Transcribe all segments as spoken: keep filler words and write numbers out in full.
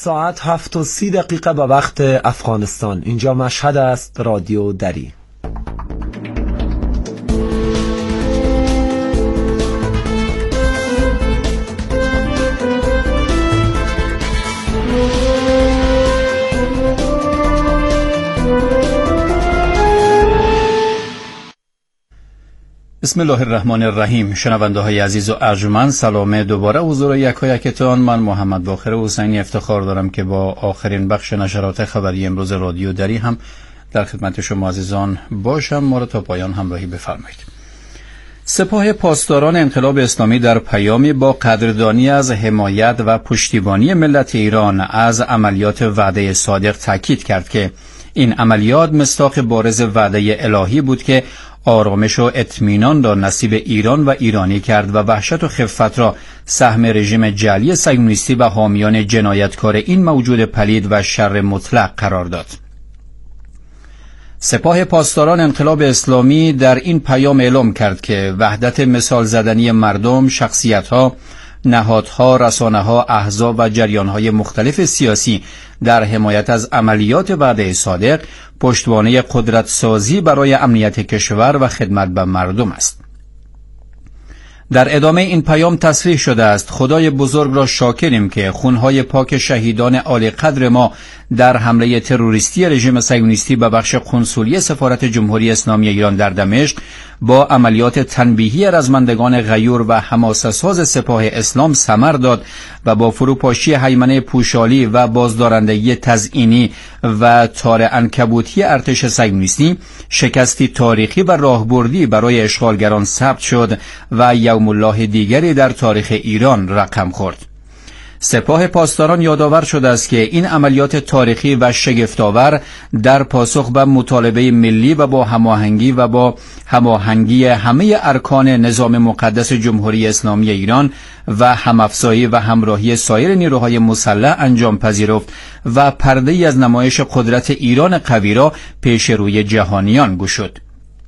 ساعت هفت و سی دقیقه به وقت افغانستان. اینجا مشهد است، رادیو دری. بسم الله الرحمن الرحیم. شنونده های عزیز و ارجمند، سلام دوباره حضور یکایکتان. من محمد باقر حسینی افتخار دارم که با آخرین بخش نشرات خبری امروز رادیو دری هم در خدمت شما عزیزان باشم. ما را تا پایان همراهی بفرمایید. سپاه پاسداران انقلاب اسلامی در پیامی با قدردانی از حمایت و پشتیبانی ملت ایران از عملیات وعده صادق تاکید کرد که این عملیات مصداق بارز وعده الهی بود که آرامش و اطمینان را نصیب ایران و ایرانی کرد و وحشت و خفت را سهم رژیم جعلی صهیونیستی و حامیان جنایتکار این موجود پلید و شر مطلق قرار داد. سپاه پاسداران انقلاب اسلامی در این پیام اعلام کرد که وحدت مثال زدنی مردم، شخصیت‌ها، نهادها، رسانه‌ها، احزاب و جریان‌های مختلف سیاسی در حمایت از عملیات وعده صادق پشتوانه قدرت سازی برای امنیت کشور و خدمت به مردم است. در ادامه این پیام تصریح شده است: خدای بزرگ را شاکریم که خونهای پاک شهیدان عالی قدر ما در حمله تروریستی رژیم صهیونیستی به بخش قنسولی سفارت جمهوری اسلامی ایران در دمشق با عملیات تنبیهی رزمندگان غیور و حماسه‌ساز سپاه اسلام ثمر داد و با فروپاشی هیمنه پوشالی و بازدارندگی تزئینی و تار عنکبوتی ارتش صهیونیستی شکستی تاریخی و راهبردی برای اشغالگران ثبت شد و یوم الله دیگری در تاریخ ایران رقم خورد. سپاه پاسداران یادآور شده است که این عملیات تاریخی و شگفت‌آور در پاسخ به مطالبه ملی و با هماهنگی و با هماهنگی همه ارکان نظام مقدس جمهوری اسلامی ایران و همافزایی و همراهی سایر نیروهای مسلح انجام پذیرفت و پرده‌ای از نمایش قدرت ایران قوی را پیش روی جهانیان گشود.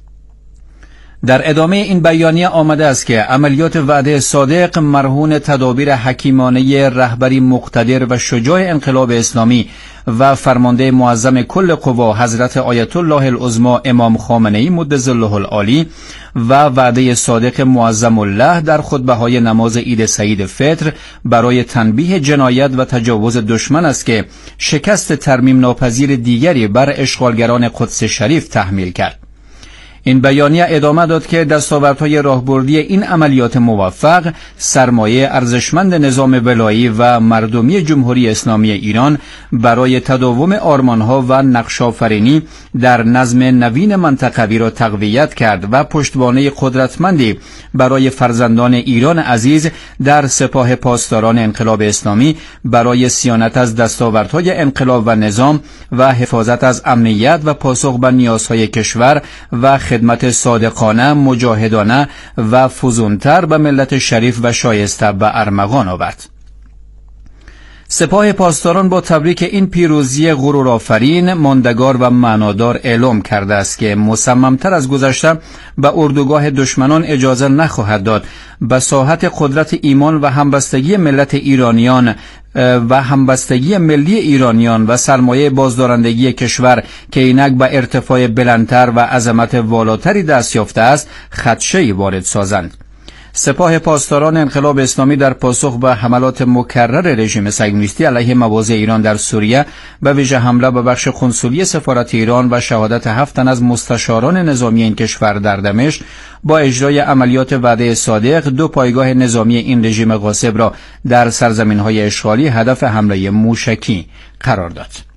در ادامه این بیانیه آمده است که عملیات وعده صادق مرهون تدابیر حکیمانه رهبری مقتدر و شجاع انقلاب اسلامی و فرمانده معظم کل قوا حضرت آیت الله العظمی امام خامنه‌ای مدظ الله العالی و وعده صادق معظم الله در خطبه‌های نماز عید سعید فطر برای تنبیه جنایت و تجاوز دشمن است که شکست ترمیم ناپذیر دیگری بر اشغالگران قدس شریف تحمیل کرد. این بیانیه ادامه داد که دستاوردهای راهبردی این عملیات موفق سرمایه ارزشمند نظام ولایی و مردمی جمهوری اسلامی ایران برای تداوم آرمانها و نقش‌آفرینی در نظم نوین منطقوی را تقویت کرد و پشتوانه قدرتمندی برای فرزندان ایران عزیز در سپاه پاسداران انقلاب اسلامی برای صیانت از دستاوردهای انقلاب و نظام و حفاظت از امنیت و پاسخ به نیازهای کشور و خدمت صادقانه، مجاهدانه و فزونتر به ملت شریف و شایسته به ارمغان آورد. سپاه پاسداران با تبریک این پیروزی غرورآفرین، ماندگار و معنادار اعلام کرده است که مصممتر از گذشته به اردوگاه دشمنان اجازه نخواهد داد به ساحت قدرت ایمان و همبستگی ملت ایرانیان و همبستگی ملی ایرانیان و سرمایه بازدارندگی کشور که اینک به ارتفاع بلندتر و عظمت والاتری دست یافته است خدشه‌ای وارد سازند. سپاه پاسداران انقلاب اسلامی در پاسخ به حملات مکرر رژیم صهیونیستی علیه مواضع ایران در سوریه به ویژه حمله به بخش قنسولی سفارت ایران و شهادت هفت تن از مستشاران نظامی این کشور در دمشق با اجرای عملیات وعده صادق دو پایگاه نظامی این رژیم غاصب را در سرزمین‌های اشغالی هدف حمله موشکی قرار داد.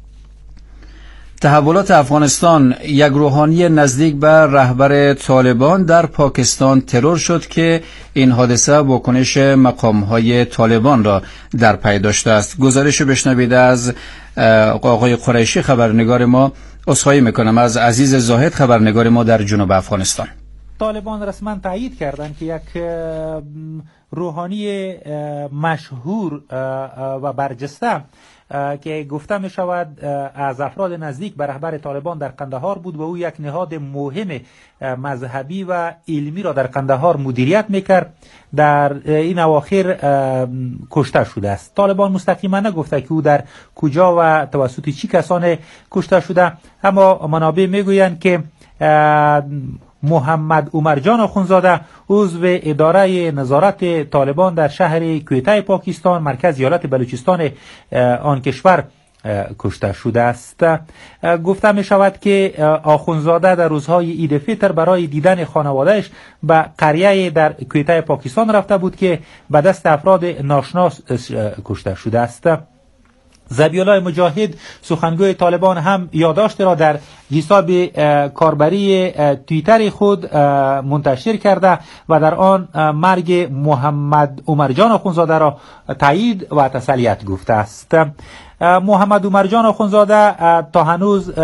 تحولات افغانستان: یک روحانی نزدیک به رهبر طالبان در پاکستان ترور شد که این حادثه واکنش مقام‌های طالبان را در پی داشته است. گزارش بشنوید از آقای قریشی خبرنگار ما. عذرخواهی میکنم از عزیز زاهد خبرنگار ما در جنوب افغانستان. طالبان رسما تایید کردند که یک روحانی مشهور و برجسته که گفته می شود از افراد نزدیک به رهبر طالبان در قندهار بود و او یک نهاد مهم مذهبی و علمی را در قندهار مدیریت میکرد، در این اواخر کشته شده است. طالبان مستقیما نگفته که او در کجا و توسط چی کسان کشته شده، اما منابع میگویند که محمد عمرجان آخونزاده عضو اداره نظارت طالبان در شهر کویته پاکستان مرکز ایالت بلوچستان آن کشور کشته شده است. گفته می شود که آخونزاده در روزهای عید فطر برای دیدن خانوادهش به قریه در کویته پاکستان رفته بود که به دست افراد ناشناس کشته شده است. ذبیحالله مجاهد سخنگوی طالبان هم یادداشت را در حساب کاربری توییتر خود منتشر کرده و در آن مرگ محمد عمرجان آخونزاده را تایید و تسلیت گفته است. محمد عمرجان آخونزاده تا هنوز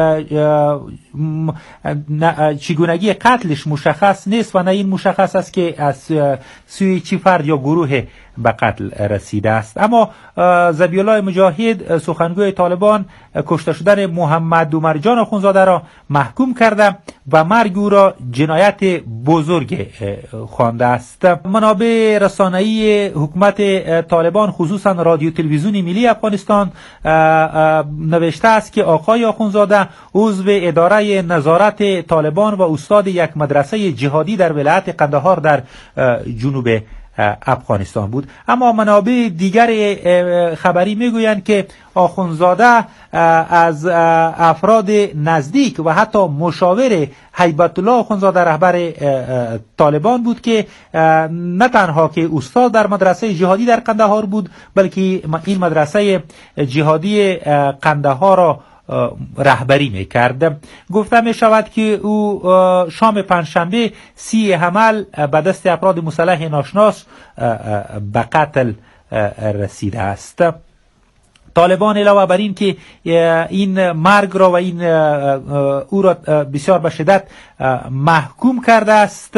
چگونگی قتلش مشخص نیست و نه این مشخص است که از سوی چی فرد یا گروه به قتل رسیده است. اما ذبیحالله مجاهد سخنگوی طالبان کشته شدن محمد عمرجان آخونزاده را محکوم کرده و مرگ او را جنایت بزرگ خوانده است. منابع رسانه‌ای حکومت طالبان خصوصا رادیو تلویزیون ملی افغانستان نوشته است که آقای آخونزاده عضو اداره نظارت طالبان و استاد یک مدرسه جهادی در ولایت قندهار در جنوب افغانستان بود. اما منابع دیگر خبری میگویند که آخونزاده از افراد نزدیک و حتی مشاور هیبت الله آخونزاده رهبر طالبان بود که نه تنها که استاد در مدرسه جهادی در قندهار بود، بلکه این مدرسه جهادی قندهار را رهبری میکرد. گفته می شود که او شام پنجشنبه سی حمل به دست افراد مسلح ناشناس به قتل رسیده است. طالبان علاوه بر این که این مرگ را و این او را بسیار به شدت محکوم کرده است،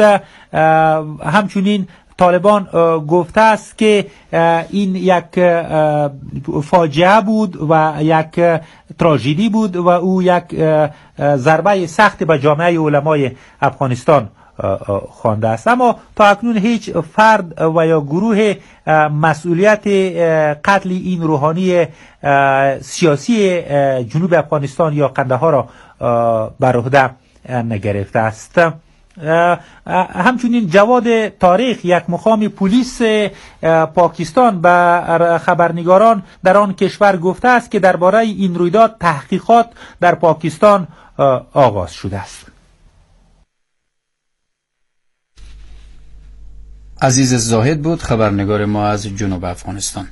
همچنین طالبان گفته است که این یک فاجعه بود و یک تراژدی بود و او یک ضربه سخت به جامعه علمای افغانستان خوانده است. اما تا اکنون هیچ فرد و یا گروه مسئولیت قتل این روحانی سیاسی جنوب افغانستان یا قندهار را بر عهده نگرفته است. همچنین جواد تاریخ یک مقام پلیس پاکستان به خبرنگاران در آن کشور گفته است که درباره این رویداد تحقیقات در پاکستان آغاز شده است. عزیز زاهد بود خبرنگار ما از جنوب افغانستان.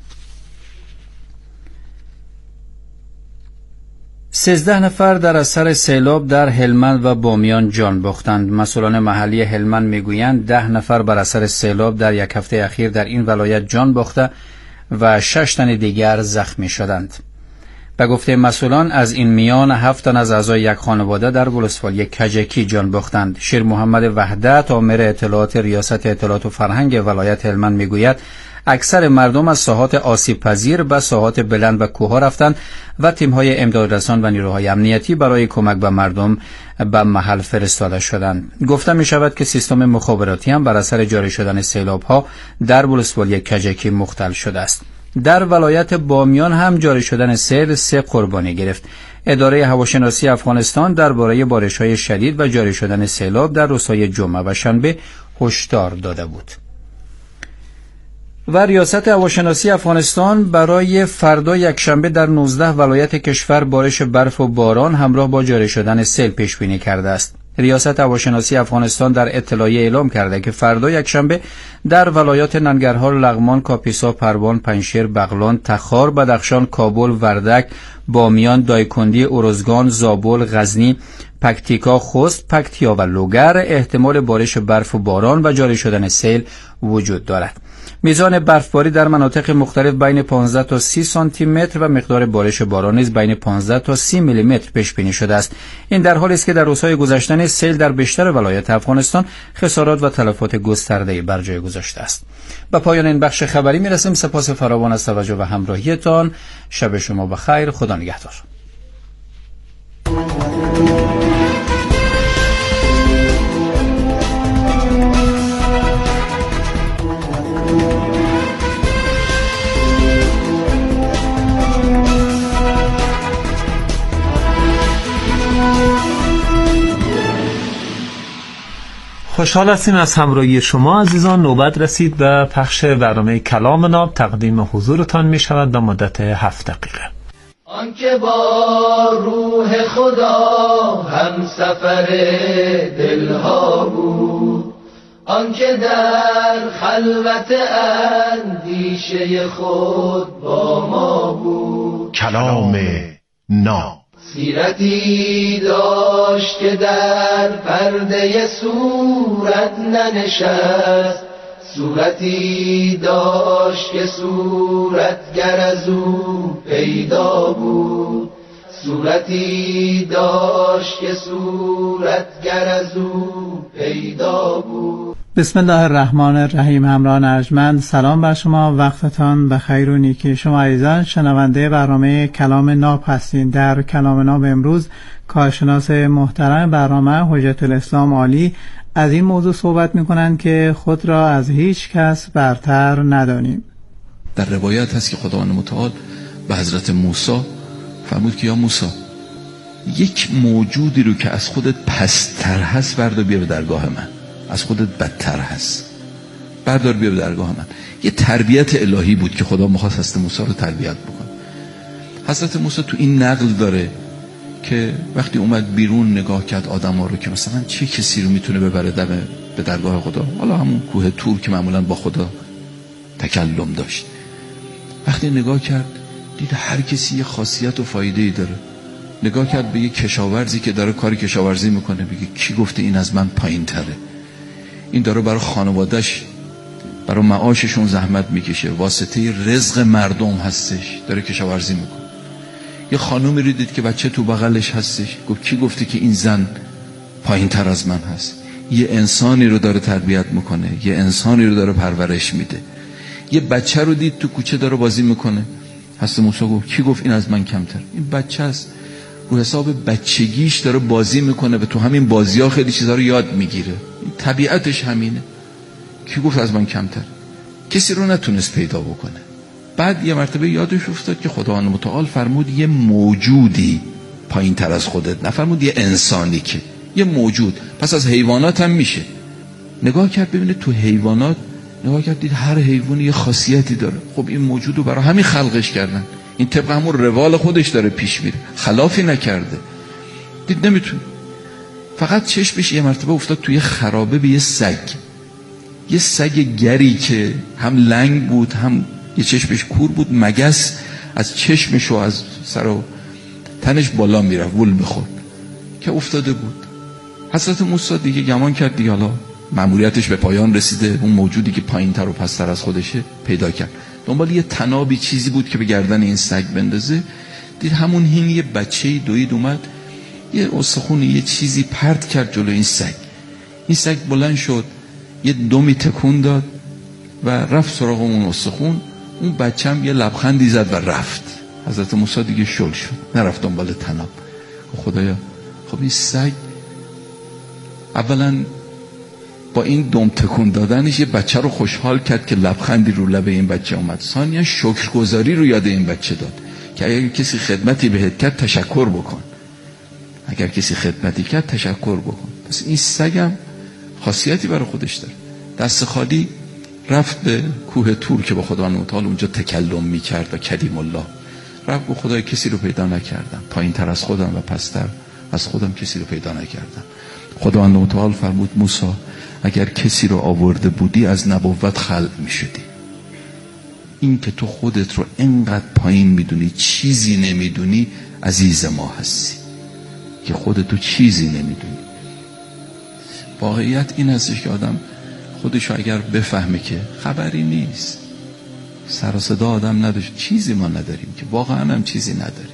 سیزده نفر در اثر سیلاب در هلمند و بامیان جان باختند. مسئولان محلی هلمند میگویند ده نفر بر اثر سیلاب در یک هفته اخیر در این ولایت جان باخته و شش تن دیگر زخمی شدند. به گفته مسئولان از این میان هفت تن از اعضای یک خانواده در ولسوالی کجکی جان باختند. شیر محمد وحدت آمر اطلاعات ریاست اطلاعات و فرهنگ ولایت هلمند میگوید اکثر مردم از ساحات آسیب پذیر به ساحات بلند و کوه رفتند و تیم‌های امدادرسان و نیروهای امنیتی برای کمک به مردم به محل فرستاده شدند. گفته می شود که سیستم مخابراتی هم بر اثر جاری شدن سیلاب‌ها در ولسوالی کجکی مختل شده است. در ولایت بامیان هم جاری شدن سیل سه قربانی گرفت. اداره هواشناسی افغانستان درباره بارش‌های شدید و جاری شدن سیلاب در روزهای جمعه و شنبه هشدار داده بود. و ریاست هواشناسی افغانستان برای فردا یکشنبه در نوزده ولایت کشور بارش برف و باران همراه با جاری شدن سیل پیش بینی کرده است. ریاست هواشناسی افغانستان در اطلاعیه اعلام کرده که فردا یکشنبه در ولایات ننگرهار، لغمان، کاپیسا، پروان، پنجشیر، بغلان، تخار، بدخشان، کابل، وردک، بامیان، دایکندی، ارزگان، زابل، غزنی، پکتیکا، خوست، پکتیا و لوگر احتمال بارش برف و باران و جاری شدن سیل وجود دارد. میزان برفباری در مناطق مختلف بین پانزده تا سی سانتی متر و مقدار بارش باران نیز بین پانزده تا سی میلی متر پیش بینی شده است. این در حالی است که در روزهای گذشته سیل در بیشتر ولایات افغانستان خسارات و تلفات گسترده‌ای بر جای گذاشته است. به پایان این بخش خبری میرسیم. سپاس فراوان از توجه و همراهیتان. شب شما بخیر. خدا نگهدار. خوشحال هستیم از همراهی شما عزیزان. نوبت رسید به پخش برنامه کلام ناب. تقدیم حضورتان می شود به مدت هفت دقیقه. آنکه با روح خدا هم سفر دلها بود، آنکه در خلوت اندیشه خود با ما بود. کلام ناب سیرتی داشت که در پرده صورت ننشست، صورتی داشت که صورتگر از او پیدا بود، صورتی داشت که صورتگر از او پیدا بود. بسم الله الرحمن الرحیم. همراهان ارجمند، سلام بر شما، وقتتان بخیر و نیکی. شما عزیزان شنونده برنامه کلام ناب هستین. در کلام ناب امروز کارشناس محترم برنامه حجت الاسلام عالی از این موضوع صحبت میکنند که خود را از هیچ کس برتر ندانیم. در روایت هست که خداوند متعال به حضرت موسی فرمود که یا موسی، یک موجودی رو که از خودت پستر هست بردار بیا به درگاه من، از خودت بدتر هست بردار بیا به درگاه من. یه تربیت الهی بود که خدا می‌خواست حضرت موسی رو تربیت بکنه. حضرت موسی تو این نقل داره که وقتی اومد بیرون نگاه کرد آدم‌ها رو که مثلا چه کسی رو میتونه ببره دم به درگاه خدا، حالا همون کوه طور که معمولا با خدا تکلم داشت، وقتی نگاه کرد دید هر کسی یه خاصیت و فایده‌ای داره. نگاه کرد به یه کشاورزی که داره کاری کشاورزی میکنه، بگه کی گفته این از من پایین تره؟ این داره برای خانوادهش برای معاششون زحمت میکشه، واسطه رزق مردم هستش، داره کشاورزی میکنه. یه خانومی رو دید که بچه تو بغلش هستش، گفت کی گفته که این زن پایین تر از من هست؟ یه انسانی رو داره تربیت میکنه، یه انسانی رو داره پرورش میده. یه بچه رو دید تو کوچه داره بازی میکنه، حضرت موسی گفت کی گفت این از من کمتر؟ این بچه است، رو حساب بچگیش داره بازی میکنه و تو همین بازی ها خیلی چیزها رو یاد میگیره. طبیعتش همینه. کی گفت از من کمتر؟ کسی رو نتونست پیدا بکنه. بعد یه مرتبه یادش افتاد که خداوند متعال فرمود یه موجودی پایین تر از خودت، نفرمود یه انسانی، که یه موجود، پس از حیوانات هم میشه. نگاه کرد ببینه تو حیوانات، نگاه کرد دید هر حیوانی یه خاصیتی داره. خب این موجود رو برای همین خلقش کردن، این طبق همون روال خودش داره پیش میره، خلافی نکرده. دید نمیتونه. فقط چشمش یه مرتبه افتاد توی خرابه به یه سگ، یه سگ گری که هم لنگ بود هم یه چشمش کور بود، مگس از چشمش و از سر و تنش بالا میره، وول میخورد که افتاده بود. حضرت موسی دیگه گمان کرد دیگه حالا مأموریتش به پایان رسیده، اون موجودی که پایین تر و پستر از خودشه پیدا کرد. دنبال یه تنابی چیزی بود که به گردن این سگ بندازه. دید همون هین یه بچه‌ای دوید اومد، یه استخونی یه چیزی پرت کرد جلو این سگ. این سگ بلند شد، یه دمی تکون داد و رفت سراغ اون استخون. اون بچه هم یه لبخندی زد و رفت. حضرت موسی دیگه شل شد، نرفت دنبال تناب. خدایا خب این سگ اولا با این دم تکون دادنش یه بچه رو خوشحال کرد که لبخندی رو لب این بچه اومد. ثانیا شکرگزاری رو یاد این بچه داد که اگر کسی خدمتی بهت کرد تشکر بکن، اگر کسی خدمتی کرد تشکر بکن. پس این سگم خاصیتی برای خودش داره. دست خالی رفت به کوه طور که با خداوند متعال اونجا تکلم میکرد و کلیم الله. رفت گفت خدای کسی رو پیدا نکردم، پایین تر از خودم و پستر از خودم کسی رو پیدا نکردم. خداوند متعال فرمود موسی اگر کسی رو آورده بودی از نبوت خلق میشدی. این که تو خودت رو انقدر پایین میدونی، چیزی نمیدونی، عزیز ما هستی که خودتو چیزی نمیدونی. واقعیت این هستش که آدم خودشو اگر بفهمه که خبری نیست، سر و صدا آدم نداشت، چیزی ما نداریم که، واقعا هم چیزی نداریم.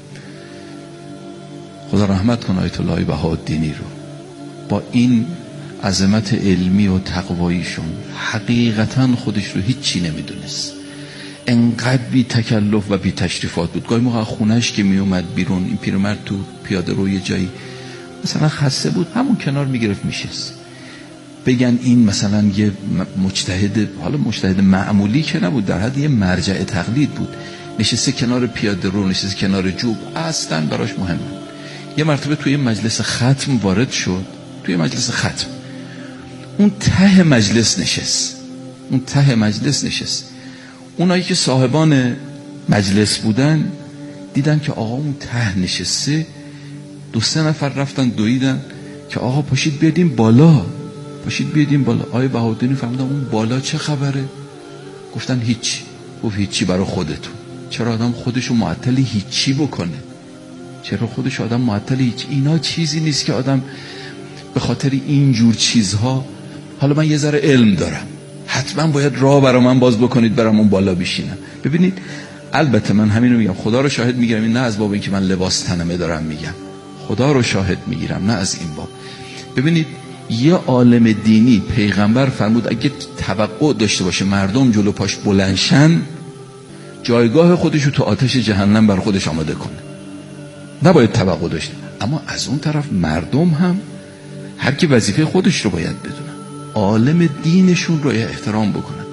خدا رحمت کنه آیت الله بهاءالدینی رو، با این عظمت علمی و تقواییشون حقیقتا خودش رو هیچی نمیدونست، انقدر بی تکلف و بی تشریفات بود. گاهی موقع خونهش که می اومد بیرون، این پیرمرد تو پیاده رو یه جایی مثلا خسته بود، همون کنار میگرفت میشست. بگن این مثلا یه مجتهد، حالا مجتهد معمولی که نبود، در حد یه مرجع تقلید بود، نشسته کنار پیاده رو، نشسته کنار جوب، اصلا براش مهم بود. یه مرتبه توی مجلس ختم وارد شد، توی مجلس ختم اون ته مجلس نشست، اون ته مجلس نشست. اونایی که صاحبان مجلس بودن دیدن که آقا اون ته نشسته، دو سه نفر رفتن دویدن که آقا پاشید بیادیم بالا، پاشید بیادیم بالا. آقای بهاءالدینی فهمیدن اون بالا چه خبره؟ گفتن هیچی. گفت هیچی برای خودتون. چرا آدم خودشو معطل هیچی بکنه؟ چرا خودش آدم معطل هیچ؟ اینا چیزی نیست که آدم به خاطر اینجور چیزها، حالا من یه ذره علم دارم، حتما باید راه برا من باز بکنید برام اون بالا بشینم. ببینید، البته من همین رو میگم، خدا رو شاهد میگیرم، این نه از باب این که من لباس تنمه دارم میگم، خدا رو شاهد میگیرم، نه از این باب. ببینید، یه عالم دینی، پیغمبر فرمود اگه توقع داشته باشه مردم جلو پاش بلندشن، جایگاه خودشو تو آتش جهنم بر خودش آماده کنه، نباید توقع داشته. اما از اون طرف مردم هم هر کی وظیفه خودش رو باید بدونن، عالم دینشون رو احترام بکنن،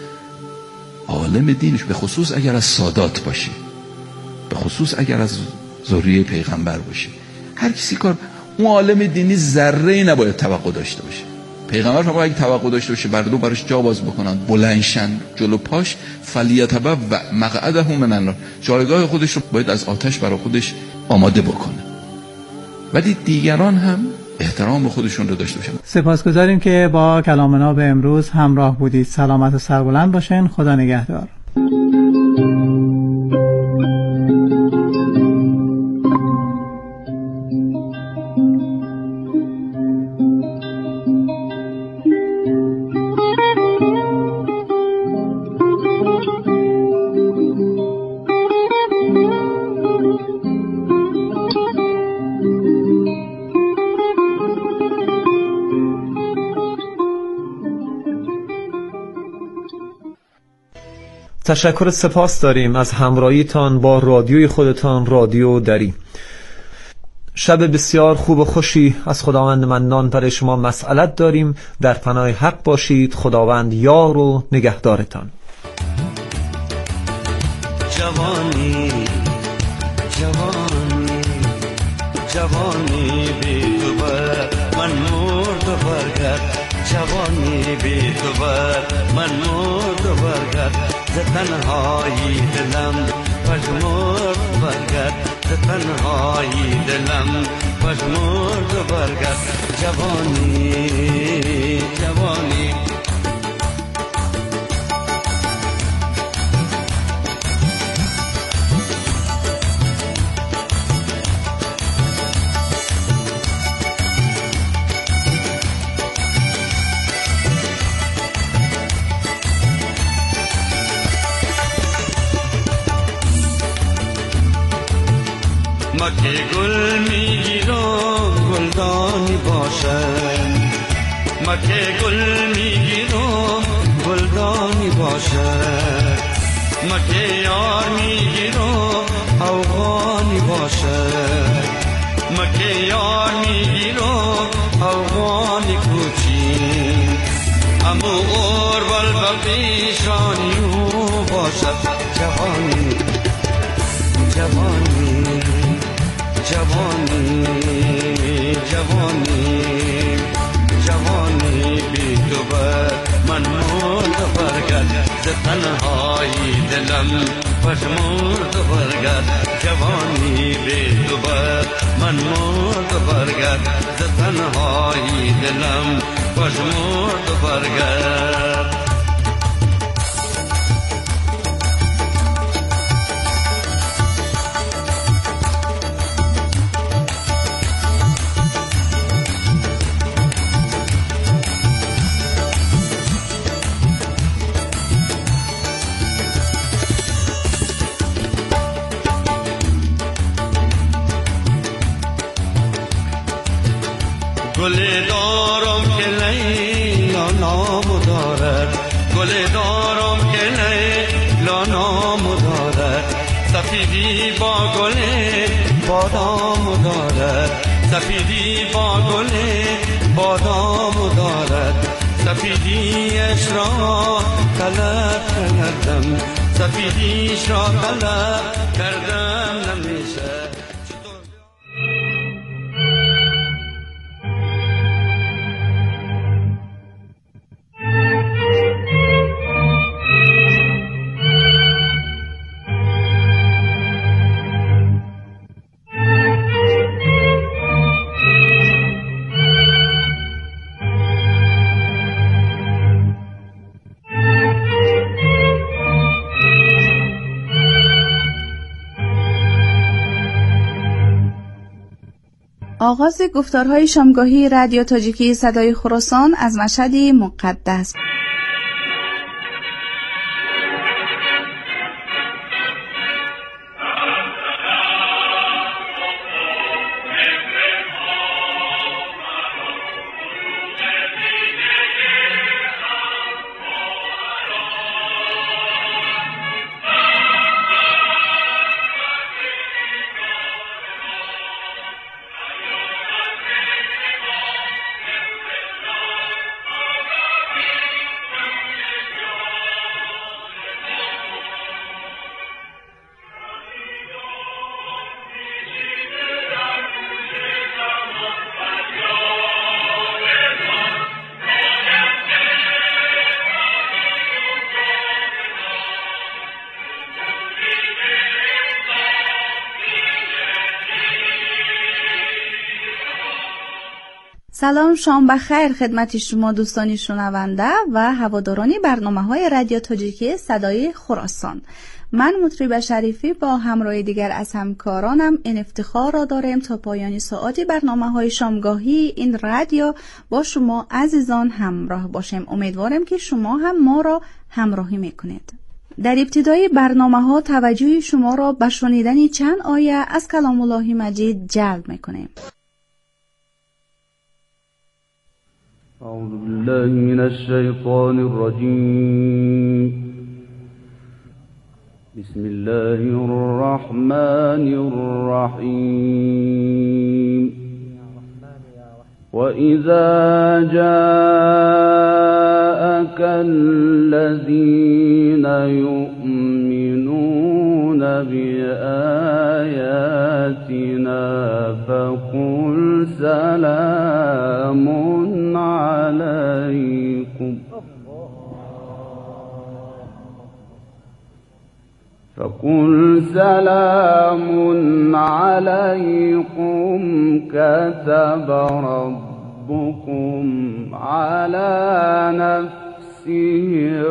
عالم دینش، به خصوص اگر از سادات باشه، به خصوص اگر از ذریه پیغمبر باشه، هر کسی کار، اون عالم دینی ذره‌ای نباید توقع داشته باشه. پیغمبر فرمود اگه توقع داشته باشه مردم براش جا باز بکنن، بلندشن جلو پاش، فلیتبوأ مقعده من النار، جایگاه خودش رو باید از آتش برای خودش آماده بکنه. ولی دیگران هم احترام به خودشون رو داشته باشن. سپاسگزاریم که با کلام ناب امروز همراه بودید. سلامت و سربلند باشین. خدا نگهدار. تشکر، سپاس داریم از همراهیتان با رادیوی خودتان، رادیو دری. شب بسیار خوب و خوشی از خداوند منان برای شما مسئلت داریم. در پناه حق باشید. خداوند یار و نگهدارتان. جوانی جوانی جوانی بی تو بر من مرد و برگرد، جوانی بی تو بر من مرد و برگرد، ز تنهایی دلم پژمرد برگرد، ز تنهایی دلم پژمرد برگرد. جوانی جوانی مکه گل میگیرم گلدانی باشد، مکه گل میگیرم گلدانی باشد، مکه یار میگیرم اوغانی باشد، مکه یار میگیرم اوغانی کوچین، امو اور بل پیشانیو باشد. جوانی جوانی جوانی جوانی جوانی بی تو بر من مرد برگرد، ز تنهایی دلم پژمرد برگرد. جوانی بی تو بر من مرد برگرد، ز تنهایی دلم پژمرد برگرد. نام دارد، گل دارم که لیلا نام دارد، سفیدی با گل بادام دارد، سفیدی با گل بادام دارد، سفیدیش را طلب کردم، سفیدیش را طلب کردم نمیشه. آغاز گفتارهای شامگاهی رادیو تاجیکی صدای خراسان از مشهد مقدس. سلام، شام بخیر خدمت شما دوستان شنونده و هواداران برنامه‌های رادیو تاجیکی صدای خراسان. من مطرب شریفی با همراه دیگر از همکارانم این افتخار را داریم تا پایان ساعت برنامه‌های شامگاهی این رادیو با شما عزیزان همراه باشیم. امیدوارم که شما هم ما را همراهی میکنید. در ابتدای برنامه‌ها توجه شما را به شنیدن چند آیه از کلام الله مجید جلب میکنیم. أعوذ بالله من الشيطان الرجيم. بسم الله الرحمن الرحيم. وإذا جاءك الذين يؤمنون بآياتنا فقل سلام عليكم فقل سلام عليكم كتب ربكم على نفسه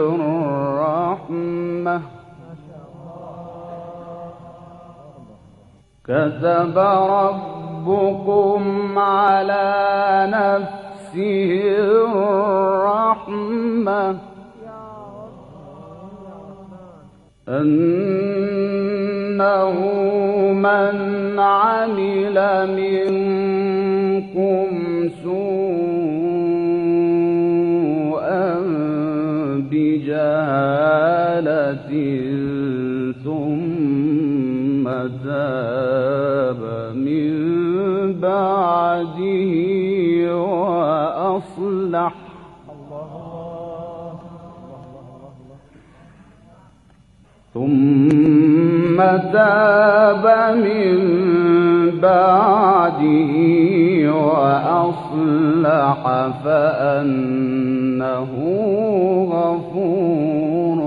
الرحمة كتب ربكم على نفسه الرحمة أنه من عمل منكم سوءا بجهالة ثم تاب من بعده وأصلح ثم تاب من بعده وأصلح فأنه غفور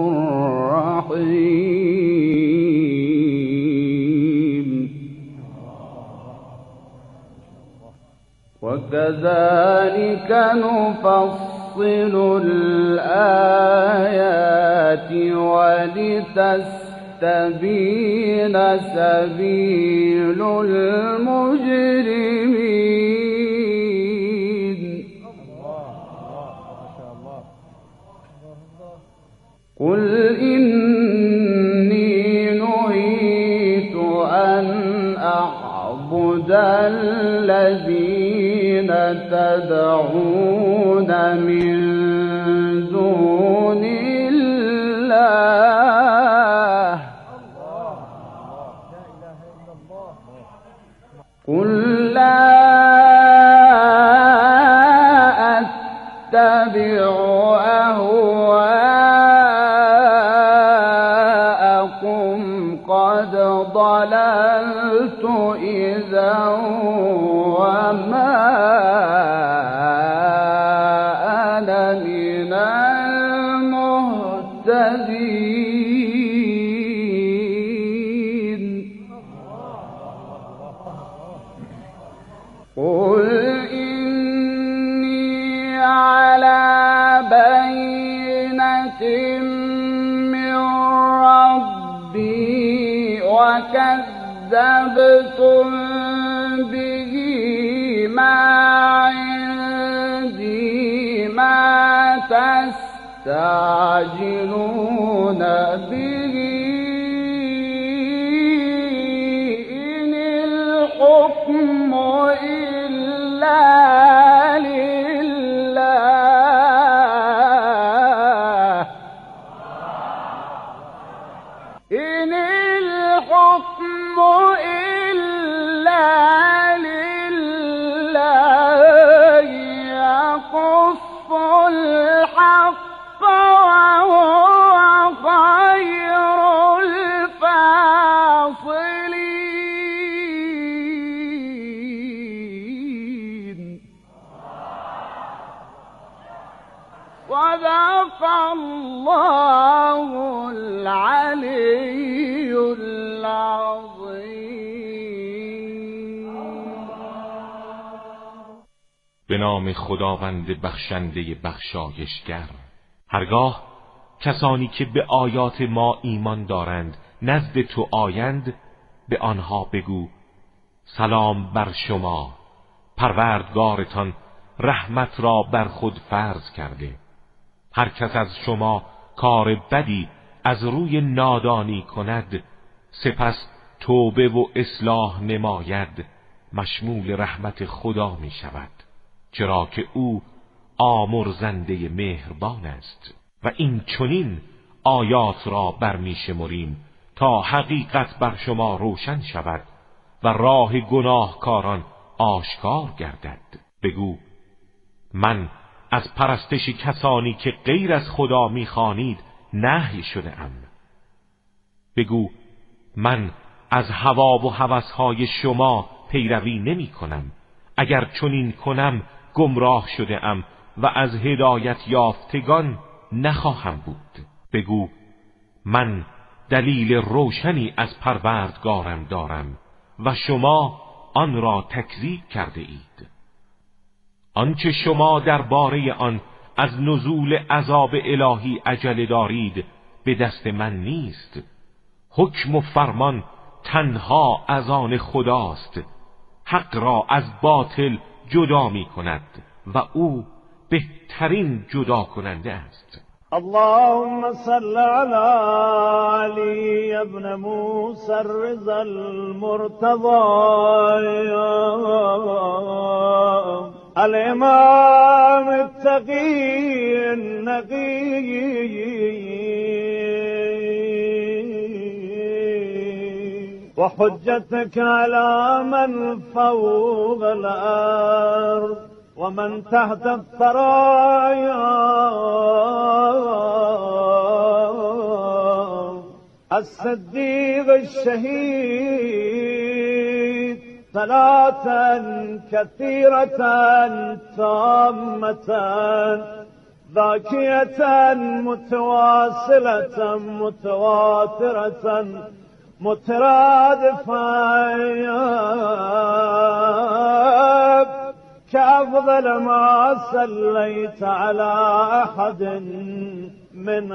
رحيم. وكذلك نفصل الآيات ولتستبين سبيل المجرمين. قل إني نهيت أن أعبد الذين تدعون من أتبع أهواءكم قد ضللت إذا وما أنا من المهتدين. قل إني على بينة من ربي وكذبتم به ما عندي ما تستعجلون به إن الحكم إلا لله إن الحكم إلا لله يقص الحق وهو خير الفاصلين. صدق الله العلي العظيم. به نام خداوند بخشنده بخشایشگر. هرگاه کسانی که به آیات ما ایمان دارند نزد تو آیند، به آنها بگو سلام بر شما، پروردگارتان رحمت را بر خود فرض کرده. هر کس از شما کار بدی از روی نادانی کند، سپس توبه و اصلاح نماید، مشمول رحمت خدا می شود، چرا که او آمرزنده مهربان است. و این چنین آیات را برمی شمریم تا حقیقت بر شما روشن شود و راه گناهکاران آشکار گردد. بگو من از پرستش کسانی که غیر از خدا می‌خوانید نهی شده ام. بگو من از هوا و هوس‌های شما پیروی نمی کنم. اگر چنین کنم گمراه شده ام و از هدایت یافتگان نخواهم بود. بگو من دلیل روشنی از پروردگارم دارم و شما آن را تکذیب کرده اید. آنچه شما درباره آن از نزول عذاب الهی عجله دارید به دست من نیست. حکم و فرمان تنها از آن خداست. حق را از باطل جدا می کند و او بهترین جدا کننده است. اللهم صل على علي ابن موسى الرضا المرتضى الإمام التقي النقي وحجتك على من فوق الأرض ومن تحت الثرايا الصديق الشهيد صلاة كثيرة تامة ذاكية متواصلة متواترة مترادفة كأفضل ما صليت على أحد من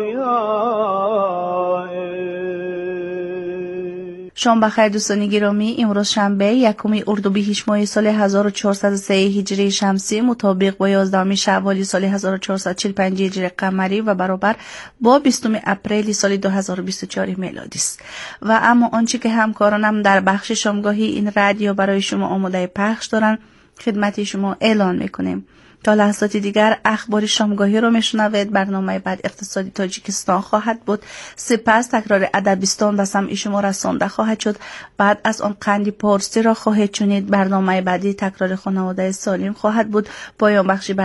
أوليائك. شام بخیر دوستان گرامی. امروز شنبه یکم اردیبهشت ماه سال هزار و چهارصد و سه هجری شمسی مطابق با یازدهم شوال سال هزار و چهارصد و چهل و پنج هجری قمری و برابر با بیستم اپریل سال دو هزار و بیست و چهار میلادی است. و اما آنچه که همکارانم در بخش شامگاهی این رادیو برای شما آماده پخش دارند خدمت شما اعلان میکنیم. تا لحظات دیگر اخبار شامگاهی رو میشنوید. برنامه بعد اقتصادی تاجیکستان خواهد بود. سپس تکرار ادبستان و سمع شما رسانده خواهد شد. بعد از آن قندی پارسی را خواهید شنید. برنامه بعدی تکرار خانواده سالم خواهد بود. پایان بخش